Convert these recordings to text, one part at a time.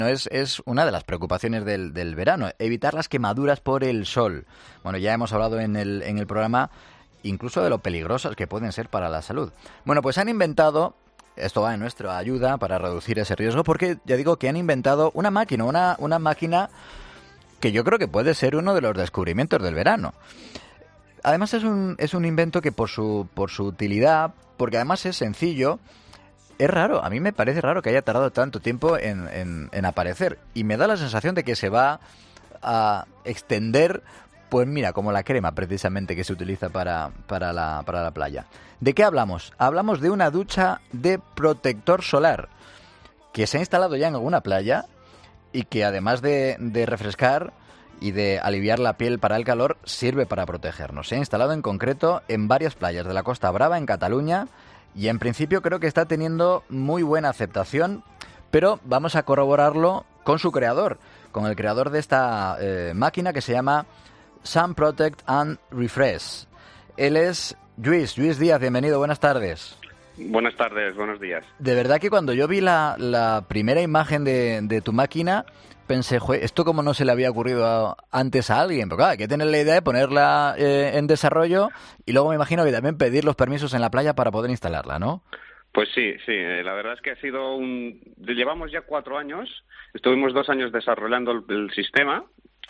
Es una de las preocupaciones del verano, evitar las quemaduras por el sol. Bueno, ya hemos hablado en el programa incluso de lo peligrosas que pueden ser para la salud. Bueno, pues han inventado, esto va en nuestra ayuda para reducir ese riesgo, porque ya digo que han inventado una máquina, una máquina que yo creo que puede ser uno de los descubrimientos del verano. Además es un invento que por su utilidad, porque además es sencillo, es raro, a mí me parece raro que haya tardado tanto tiempo en aparecer. Y me da la sensación de que se va a extender, pues mira, como la crema precisamente que se utiliza para la playa. ¿De qué hablamos? Hablamos de una ducha de protector solar que se ha instalado ya en alguna playa y que además de refrescar y de aliviar la piel para el calor, sirve para protegernos. Se ha instalado en concreto en varias playas de la Costa Brava, en Cataluña, y en principio creo que está teniendo muy buena aceptación, pero vamos a corroborarlo con su creador, con el creador de esta máquina que se llama Sun Protect and Refresh. Él es Lluís Díaz, bienvenido, buenas tardes. Buenas tardes, buenos días. De verdad que cuando yo vi la primera imagen de tu máquina, pensé, esto como no se le había ocurrido antes a alguien, pero claro, hay que tener la idea de ponerla en desarrollo y luego me imagino que también pedir los permisos en la playa para poder instalarla, ¿no? Pues sí, la verdad es que ha sido llevamos ya 4 años, estuvimos 2 años desarrollando el sistema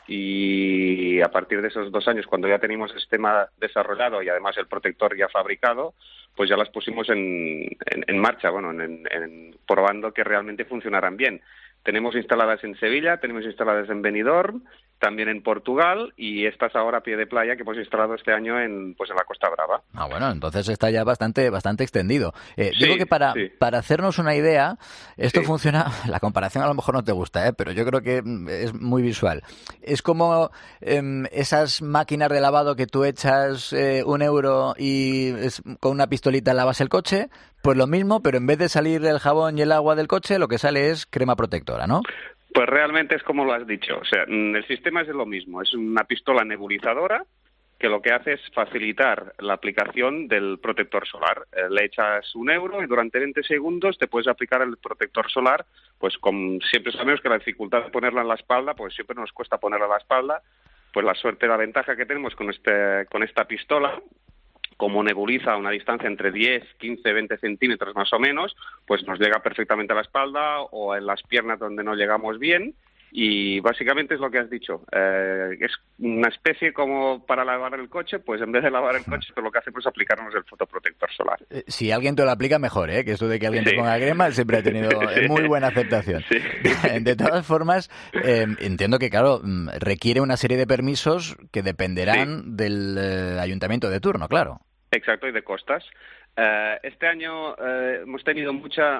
y a partir de esos 2 años, cuando ya teníamos el sistema desarrollado y además el protector ya fabricado, pues ya las pusimos en marcha, bueno, probando que realmente funcionaran bien. Tenemos instaladas en Sevilla, tenemos instaladas en Benidorm, también en Portugal y estas ahora a pie de playa que hemos instalado este año en la Costa Brava. Ah, bueno, entonces está ya bastante extendido. Sí, digo que para hacernos una idea, esto funciona, la comparación a lo mejor no te gusta, pero yo creo que es muy visual. Es como esas máquinas de lavado que tú echas €1 y con una pistolita lavas el coche, pues lo mismo, pero en vez de salir el jabón y el agua del coche, lo que sale es crema protectora, ¿no? Pues realmente es como lo has dicho, o sea, el sistema es lo mismo, es una pistola nebulizadora que lo que hace es facilitar la aplicación del protector solar. Le echas €1 y durante 20 segundos te puedes aplicar el protector solar, pues siempre sabemos que la dificultad de ponerla en la espalda, pues siempre nos cuesta ponerla en la espalda, pues la suerte, la ventaja que tenemos con esta pistola, como nebuliza a una distancia entre 10, 15, 20 centímetros más o menos, pues nos llega perfectamente a la espalda o en las piernas donde no llegamos bien. Y básicamente es lo que has dicho. Es una especie como para lavar el coche, pues en vez de lavar el coche, pues lo que hacemos es aplicarnos el fotoprotector solar. Si alguien te lo aplica, mejor, que esto de que alguien te ponga crema siempre ha tenido muy buena aceptación. Sí. De todas formas, entiendo que, claro, requiere una serie de permisos que dependerán del ayuntamiento de turno, claro. Exacto, y de costas. Este año hemos tenido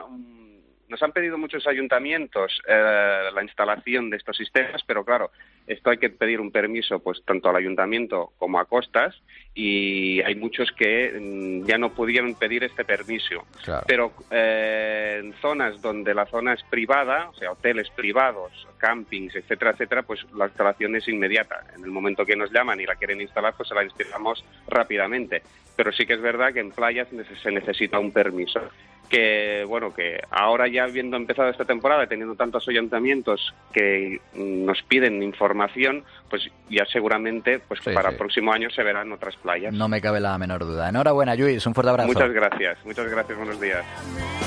nos han pedido muchos ayuntamientos la instalación de estos sistemas, pero claro, esto hay que pedir un permiso pues tanto al ayuntamiento como a costas y hay muchos que ya no pudieron pedir este permiso. Claro. Pero en zonas donde la zona es privada, o sea, hoteles privados, campings, etcétera, etcétera, pues la instalación es inmediata. En el momento que nos llaman y la quieren instalar, pues se la instalamos rápidamente. Pero sí que es verdad que en playas se necesita un permiso. Que bueno, que ahora ya habiendo empezado esta temporada, teniendo tantos ayuntamientos que nos piden información, pues ya seguramente pues para el próximo año se verán otras playas. No me cabe la menor duda. Enhorabuena, Lluís, un fuerte abrazo. Muchas gracias, buenos días.